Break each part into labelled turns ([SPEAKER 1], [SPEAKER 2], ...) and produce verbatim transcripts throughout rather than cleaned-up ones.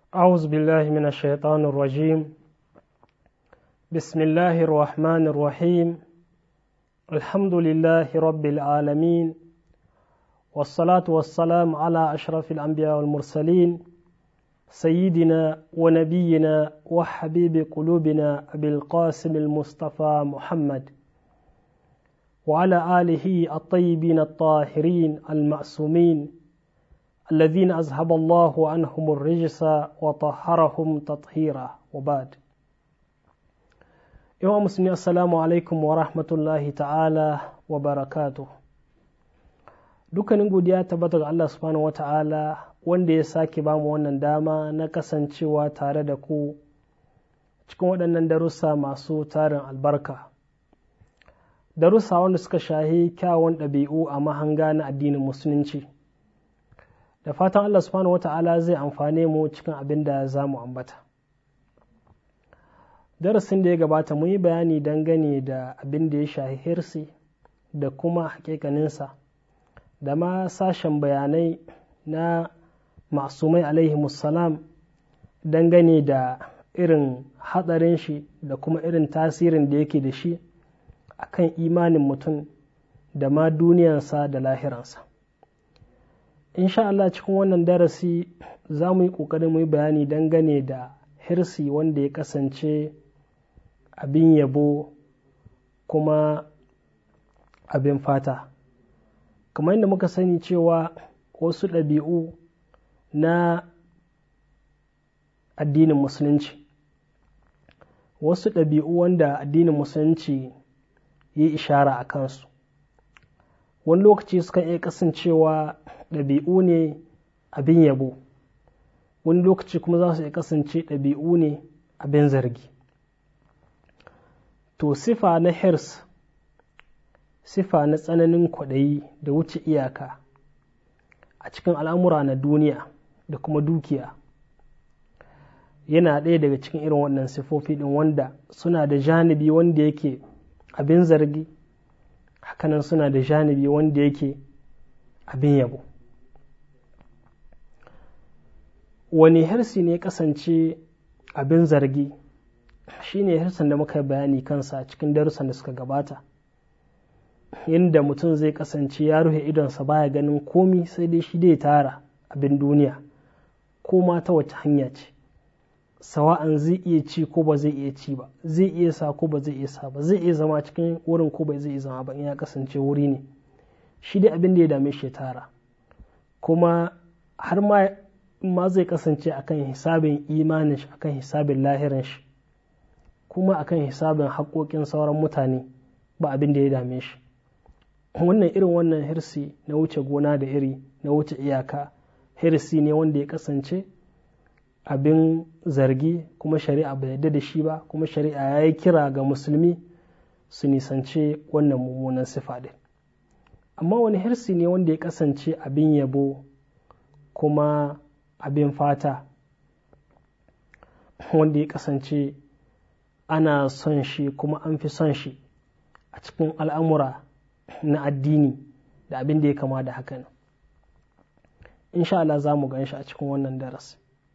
[SPEAKER 1] أعوذ بالله من الشيطان الرجيم. بسم الله الرحمن الرحيم. الحمد لله رب العالمين، والصلاة والسلام على أشرف الأنبياء والمرسلين، سيدنا ونبينا وحبيب قلوبنا أبي القاسم المصطفى محمد، وعلى آله الطيبين الطاهرين المعصومين الذين أذهب الله عنهم الرجس وطهرهم تطهيرا، وبعد. يوم مسلمين، السلام عليكم ورحمة الله تعالى وبركاته. dukkanin godiya tabbata ga Allah subhanahu wa ta'ala wanda ya sake bamu wannan dama na kasancewa tare da ku cikin waɗannan darussa masu tarin albarka, darussa wanda suka shahi kyawun ɗabi'u a mahanga na addinin musulunci. Da fatan Allah subhanahu wa ta'ala zai amfane mu cikin abin da za mu ambata. Darasin da ya gabata mun yi bayani dangane da abin da ya shahi hirsi da kuma hakikaninsa, da ma sashen bayanai na masumai alaihimussalam dangane da irin hatsarin shi da kuma irin tasirin da yake da shi akan imanin mutum da ma duniyarsa da lahiransa. Insha Allah cikin wannan darasi za mu yi ƙoƙarin mu yi bayani dangane da hirsi wanda ya kasance abin yabo kuma abin fata. Kamar yadda muka sani cewa wasu ɗabi'u na addinin musulunci, wasu ɗabi'u wanda addinin musulunci ya yi ishara a kansu, wani lokaci sukan iya kasancewa ɗabi'u ne abin yabo, wani lokaci kuma za su iya kasance ɗabi'u ne abin zargi. To sifa na hirs, sifa na tsananin kwaɗayi da wuce iyaka a cikin al'amura na duniya da kuma dukiya, yana ɗaya daga cikin irin wannan sifofi ɗin wanda suna da janibi wanda yake abin zargi, hakanan suna da janibi wanda yake abin yabo. Wani hirsi ne kasance abin zargi? Shi ne hirsin da muka bayani kansa cikin darussan da suka gabata, yadda mutum zai kasance ya rufe idonsa baya ganin komi sai dai shi dai tara abin duniya, ko ma ta wace hanya ce, sawa'an zai iya ci ko ba zai iya ci ba, zai iya sa ko ba zai iya sa ba, zai iya zama cikin wurin ko ba zai iya zama ba, in ya kasance wuri ne shi dai abin da ya dame shi tara, kuma har ma ma zai kasance akan hisabin imanin shi, akan hisabin lahirin shi, kuma akan hisabin haƙoƙin sauran mutane, ba abin da ya dame shi. Wannan irin wannan hirsi na wuce gona da iri, na wuce iyaka, hirsi ne wanda ya kasance abin zargi, kuma shari'a bai yarda da shi ba, kuma shari'a ya yi kira ga musulmi su nisance wannan mummunan sifa ɗin. Amma wani hirsi ne wanda ya kasance abin yabo kuma abin fata, wanda ya kasance ana son shi kuma an fi son shi a cikin al'amura na addini da abin da ya kama da hakan. Insha Allah za mu gan shi a cikin wannan darasi.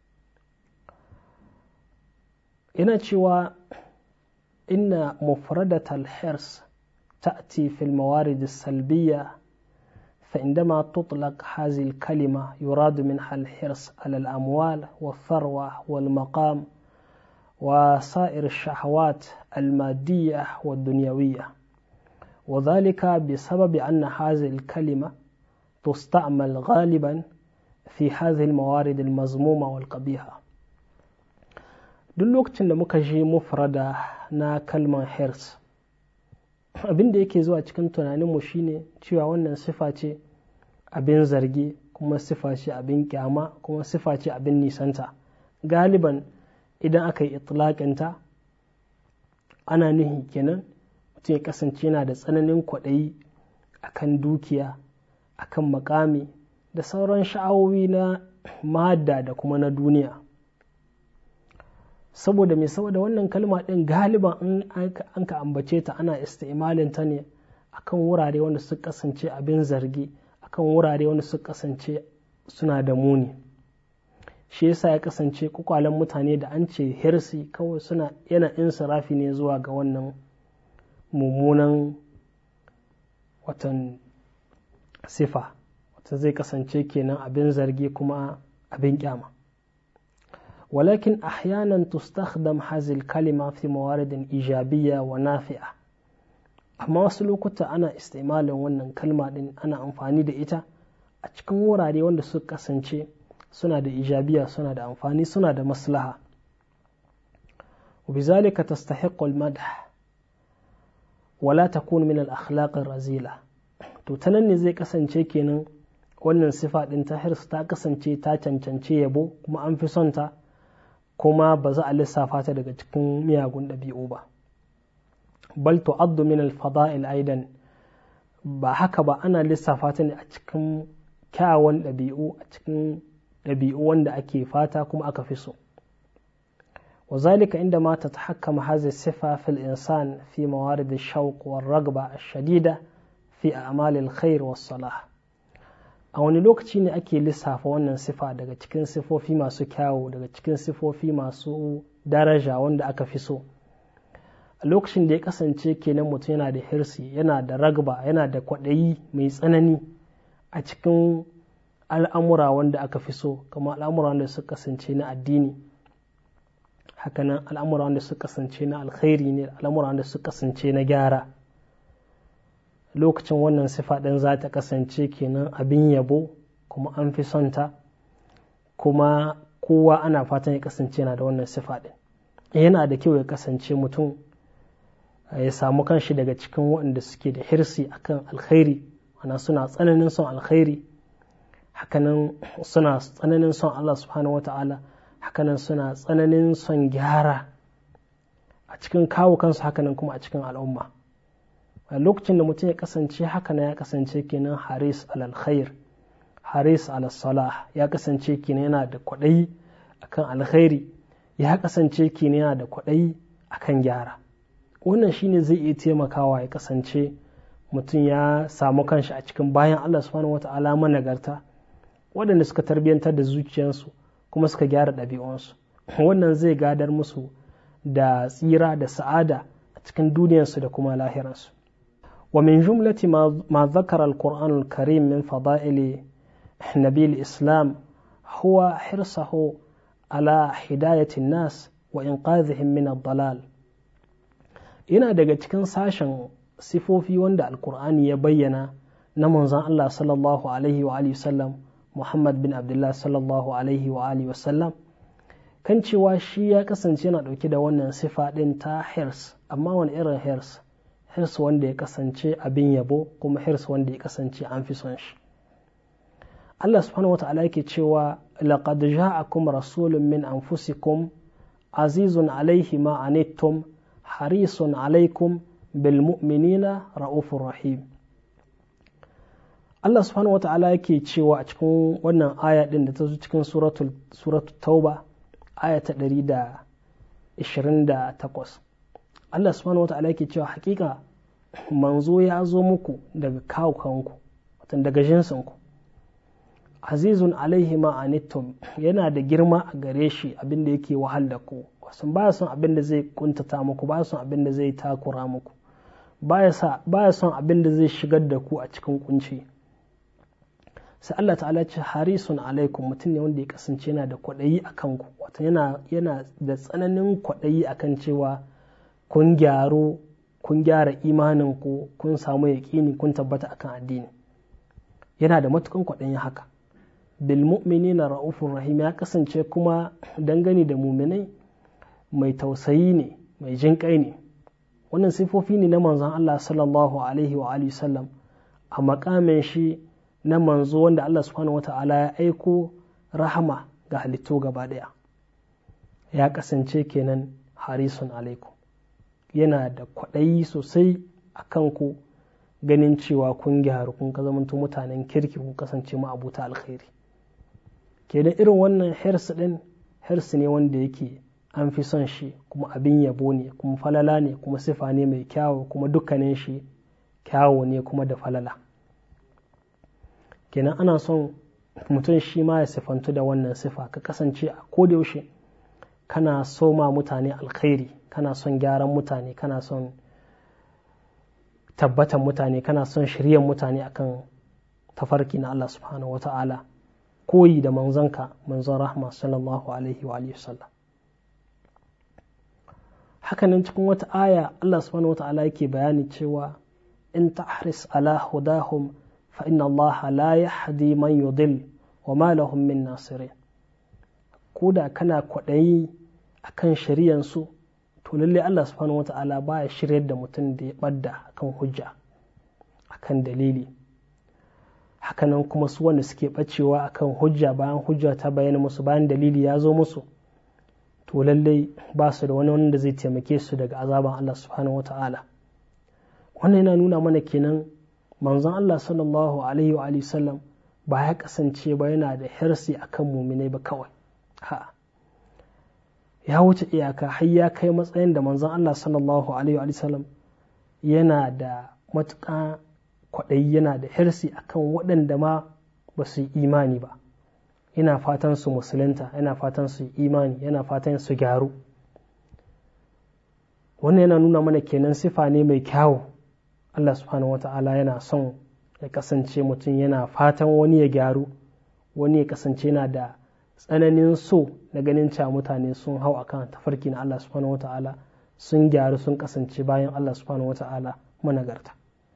[SPEAKER 1] Ina cewa inna mufradatal hirs ta'ti fil mawarid as-salbiyya فعندما تطلق هذه الكلمة يراد منها الحرص على الأموال والثروة والمقام وسائر الشهوات المادية والدنيوية، وذلك بسبب أن هذه الكلمة تستعمل غالبا في هذه الموارد المذمومة والقبيحة. duk lokacin da muka je mufrada na kalmar hirs, abin da yake zuwa cikin tunaninmu shine cewa wannan sifa ce abin zargi, kuma sifa ce abin kyama, kuma sifa ce abin nisanta. Galiban idan aka yi itlaƙinta ana nuhi kenan mutum ya kasance yana da tsananin kwaɗayi akan dukiya, akan makami da sauran sha'awowi na madda da kuma na duniya. Saboda mai saboda wannan kalma ɗin galiban an ka ambace ta ana isti'malin ta ne akan wurare wanda su kasance abin zargi, akan wurare wanda su kasance suna da muni. shi yasa ya kasance kwakwalen mutane da an ce hirsi kawai suna yana insirafi ne zuwa ga wannan mummunan watan sifa, wata zai kasance kenan abin zargi kuma abin kyama. walakin ahyanan tustakhdam hazil kalima fi mawaridin ijabiyya wa nafi'a, amma wasu lokuta ana istimalin wannan kalma din, ana amfani da ita a cikin wurare wanda suka kasance suna da ijabiya, suna da amfani, suna da maslaha. وبذلك تستحق المدح ولا تكون من الأخلاق الرذيلة. to ta nan ne zai kasance kenan wannan sifa din ta hirs ta kasance ta cancance yabo kuma an fi son ta, kuma ba za a lissafa ta daga cikin miyagun ɗabi'u ba. bal tu'addu min al-fada'il aidan, ba haka ba ana lissafa ta ne a cikin kyawun ɗabi'u, a cikin ɗabi'u wanda ake fata kuma aka fi so. وذلك عندما تتحكم هذه الصفة في الإنسان في موارد الشوق والرغبة الشديدة في أعمال الخير والصلاح. a wani lokaci ne ake lissafa wannan sifa daga cikin sifofi masu kyawu, daga cikin sifofi masu daraja wanda aka fi so? a lokacin da ya kasance kenan mutum yana da hirsi, yana da ragba, yana da kwaɗayi mai tsanani a cikin al'amura wanda aka fi so, kamar al'amura wanda suka kasance na addini, hakanan al'amura wanda suka kasance na alkhairi ne, al'amura wanda suka kasance na gyara. lokacin wannan sifa ɗin za ta kasance kenan abin yabo kuma an fi son ta, kuma kowa ana fatan ya kasance na da wannan sifa ɗin. yana da kyau ya kasance mutum ya samu kanshi daga cikin waɗanda suke da hirsi akan alkhairi, ana suna tsananin son alkhairi, hakanan suna tsananin son Allah subhanahu wata'ala, hakanan suna tsananin son gyara a cikin kawo kansu, hakanan kuma a cikin al'umma. a lokacin da mutum ya kasance haka ya kasance kenan haris alal khair, haris alal salah, ya kasance kenan yana da kwaɗayi akan alkhairi, ya kasance kenan yana da kwaɗayi akan gyara. wannan shine zai iya taimakawa ya kasance mutum ya samu kanshi a cikin bayan Allah subhanahu wata'ala managarta, waɗanda suka tarbiyantar da zuciyarsu kuma suka gyara ɗabi'unsu. wannan zai gadar musu da tsira da sa'ada a cikin duniyarsu da kuma lahirarsu. ومن جملة ما, ما ذكر القرآن الكريم من فضائل نبي الإسلام هو حرصه على هداية الناس وإنقاذهم من الضلال. ina daga cikin sashen sifofi wanda alkur'ani ya bayyana na manzon Allah sallallahu alaihi wa alihi wasallam, Muhammad bin Abdullah sallallahu alaihi wa alihi wasallam, kan cewa shi ya kasance yana dauke da wannan sifa din ta hirs. amma wani irin hirs? hirs wanda ya kasance abin yabo, kuma hirs wanda ya kasance an fi son shi. Allah subhanahu wa ta'ala yake cewa laqad ja'akum rasulun min anfusikum azizun alayhi ma anittum harisun alaikum bil mu'minina ra'ufur rahim. Allah subhanahu wa ta'ala yake cewa a cikin wannan aya din da ta zo cikin suratul suratul tauba aya ta ɗari da ishirin da takwas. Allah subhanahu wa ta'ala yake cewa hakika manzo ya zo muku daga kawukanku, watan daga jinsinku, azizun alaihi ma anittum, yana da girma a gare shi abinda yake wahal da ku, wasan baya son abinda zai kuntata muku, baya son abinda zai takura muku, baya son abinda zai shigar da ku a cikin kunci. sai Allah ta'ala ce harisun alaikum, mutum ne wanda ya kasance yana da kwaɗayi a kanku, watan yana, yana da tsananin kwaɗayi akan cewa kun gyaru, kun gyara imaninku, kun samu yaƙini, kun tabbata akan addini. yana da matukan kwaɗayin haka. bil mu'minina ra'ufur rahim, ya kasance kuma dangane da muminai mai tausayi ne, mai jinƙai ne. wannan sifofi ne na manzon Allah sallallahu alaihi wa alihi sallam a makamin shi na manzo wanda Allah subhanahu wata'ala ya aiko rahama ga halittu gaba ɗaya. ya kasance kenan harisun alaikum, yana da kwaɗayi sosai a kanku, ganin cewa kun gyaru, kun zamanto mutanen kirki, kun kasance ma'abuta alkhairi. kenan irin wannan hirs ɗin hirs ne wanda yake an fi son shi, kuma abin yabo ne, kuma falala ne, kuma sifa ne mai kyawu, kuma dukkanin shi kyawu ne kuma da falala. kenan ana son mutum shi ma ya sifantu da wannan sifa, ka kasance a kodayaushe kana so ma mutane alkhairi, kana son gyaran mutane, kana son tabbatan mutane, kana son shiryan mutane akan tafarki na Allah subhanahu wa ta'ala, koyi da manzonka manzon rahma sallallahu alaihi wa sallam. Hakanan cikin wata aya Allah subhanahu wa ta'ala yake bayani cewa in tahris ala hudahum fa inna Allah la yahdi man yudil wa ma lahum min nasirin. Koda kana kwaɗayi akan shari'ansu, to lalle Allah subhanahu wa ta'ala baya shiryar da mutum da ya ɓadda akan hujja, akan dalili. Hakanan kuma su wanda suke ɓacewa akan hujja bayan hujja ta bayyana musu, bayan dalili ya zo musu, to lallai ba su da wani wanda zai taimake su daga azaban Allah subhanahu wata'ala. Wannan yana nuna mana kenan manzon Allah sallallahu alaihi wa sallam ba ya kasance ba yana da hirsi akan muminai ba kawai, ha ya wuce iyaka har ya kai matsayin da manzon Allah sallallahu alaihi wa sallam yana da matuƙa kwaɗayi, yana da hirsi akan waɗanda ma ba su yi imani ba, yana fatan su musulunta, yana fatan su yi imani, yana fatan su gyaru. Wannan yana nuna mana kenan sifa ne mai kyawu. Allah subhanahu wa ta'ala yana son ya kasance mutum yana fatan wani ya gyaru, wani ya kasance yana da tsananin so na ganin cewa mutane sun hau akan tafarki na Allah subhanahu wa ta'ala, sun gyaru, sun kasance bayan Allah subhanahu wa ta'ala managarta.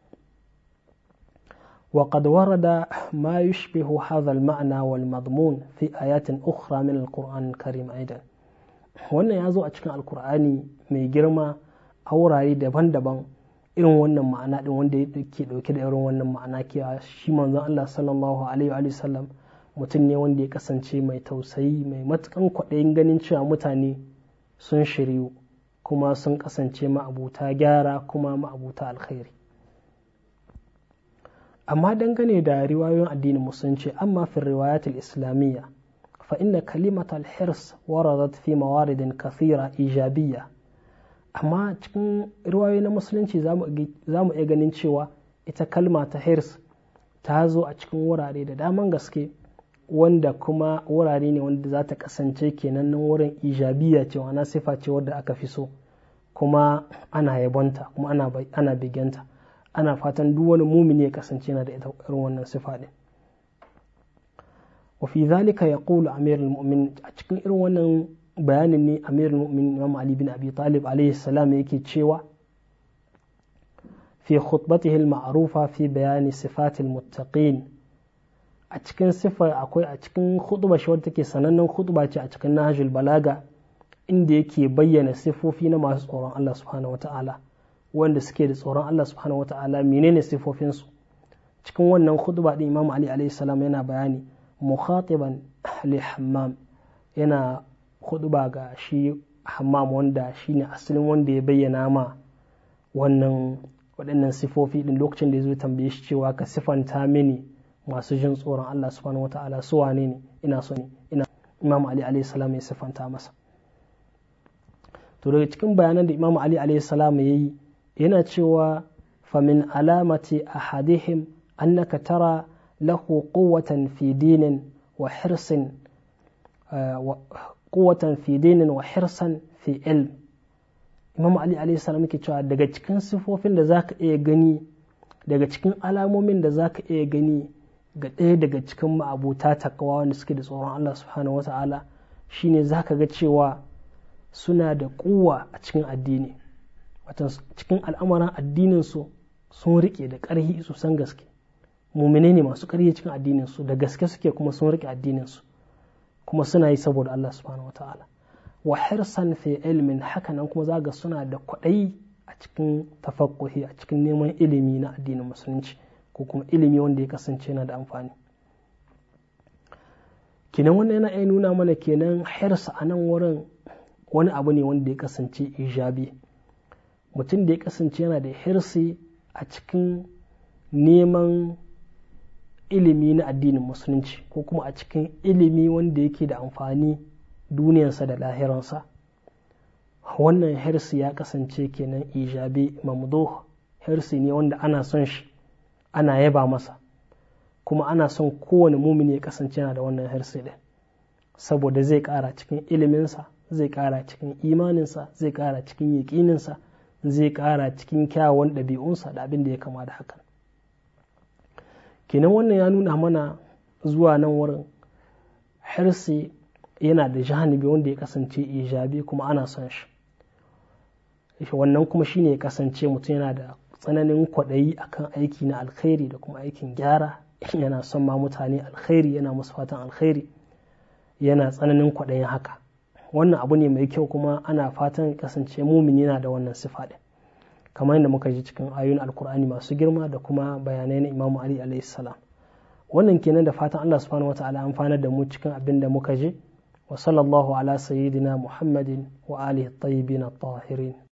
[SPEAKER 1] وقد ورد ما يشبه هذا المعنى والمضمون في آيات أخرى من القرآن الكريم أيضا. wannan ya zo a cikin alkur'ani mai girma a wurare daban-daban irin wannan ma'ana din, wanda ke dauke da irin wannan ma'ana ke shi manzon Allah sallallahu alaihi wa sallam mutum ne wanda ya kasance mai tausayi, mai matukan kwaɗayin ganin cewa mutane sun shiryu kuma sun kasance ma'abuta gyara kuma ma'abuta alkhairi. Amma dangane da riwayoyin addinin musulunci, amma fi riwayatul islamiyya fa inna kalimat al-hirs waradat fi mawaridin kathira ijabiyya. Amma cikin riwayoyi na musulunci za mu iya ganin cewa ita kalma ta hirs ta zo a cikin wurare da daman gaske, wanda kuma wurare ne wanda za ta kasance kenan nan wurin ijabiyya ce, wana sifa ce wadda aka fi so, kuma ana yabonta, kuma ana, ana bigenta, ana fatan duk wani mumini ya kasance yana da ita irin wannan sifa din. wa fi zalika yaqulu amirul mu'minin, a cikin irin wannan bayanin ne amirul mu'minin Imam Ali bin Abi Talib alayhi salam yake cewa fi khutbatihi al-ma'rufa fi bayani sifatil muttaqin, a cikin sifa akwai a cikin khutba shi wadda take sanannen khutba ce a cikin Nahjul Balaga, inda yake bayyana sifofi na masu tsoron Allah subhanahu wata'ala, wanda suke da tsoron Allah subhanahu wata'ala menene sifofinsu. Cikin wannan khutba din Imam Ali alayhi salam yana bayani mukhatiban li Hammam, yana khutba ga shi Hammam wanda shine asalin wanda ya bayyana ma wannan waɗannan sifofi din lokacin da ya zo tambaye shi cewa ka sifanta mini masu jin tsoron Allah subhanahu wata'ala su wane ne, ina so ne ina Imam Ali alayhi salam ya sifanta masa. To daga cikin bayanan da Imam Ali alayhi salam yayi yana cewa famin alamati ahadihim annaka tara lahu quwwatan fi dinin wa hirsin quwwatan fi dinin wa hirsan fi ilm. Imam Ali alayhi salam yake cewa daga cikin sifofin da zaka iya gani, daga cikin alamomin da zaka iya gani ga ɗaya daga cikin ma'abuta takawa wanda suke da tsoron Allah subhanahu wata'ala shine zaka ga cewa suna da kuwa a cikin addini, watan cikin al'amuran addininsu sun rike da ƙarhi sosan gaske. Mumine ne masu ƙarhi cikin addininsu, da gaske suke kuma sun rike addininsu, kuma suna yi saboda Allah subhanahu wata'ala. Wa hirsan fi ilmin, hakanan kuma zaga suna da kwaɗayi a cikin tafaqquhi, a cikin neman ilimi na addinin musulunci, ko kuma ilimi wanda ya kasance yana da amfani. Kenan wannan yana iya nuna mana kenan hirsa a nan wurin wani abu ne wanda ya kasance ijabi. Mutum da ya kasance yana da hirsi a cikin neman ilimi na addinin musulunci, ko kuma a cikin ilimi wanda yake da amfani duniyarsa da lahiransa, wannan hirsi ya kasance kenan ijabi mamduh, hirsi ne wanda ana son shi, ana yaba masa, kuma ana son kowane mumini ya kasance yana da wannan hirsi ɗin, saboda zai ƙara cikin iliminsa, zai ƙara cikin imaninsa, zai ƙara cikin yaƙininsa, zai ƙara cikin kyawawan ɗabi'unsa da abin da ya kama da hakan. Kenan wannan ya nuna mana zuwa nan wurin hirsi yana da janibi wanda ya kasance ijabi kuma ana son shi. Wannan kuma shine ya kasance mutum yana da tsananin kwaɗayi akan aiki na alkhairi da kuma aikin gyara, yana son ma mutane alkhairi, yana musu fatan alkhairi, yana tsananin kwaɗayin haka. Wannan abu ne mai kyau kuma ana fatan kasance mumini yana da wannan sifa ɗin, kamar yadda muka ji cikin ayoyin alkur'ani masu girma da kuma bayanai na Imam Ali alaihi salam. Wannan kenan, da fatan Allah subhanahu wataala amfanar da mu cikin abin da muka ji. Wa sallallahu ala sayyidina Muhammadin wa alihi at-tayyibin at-tahirin.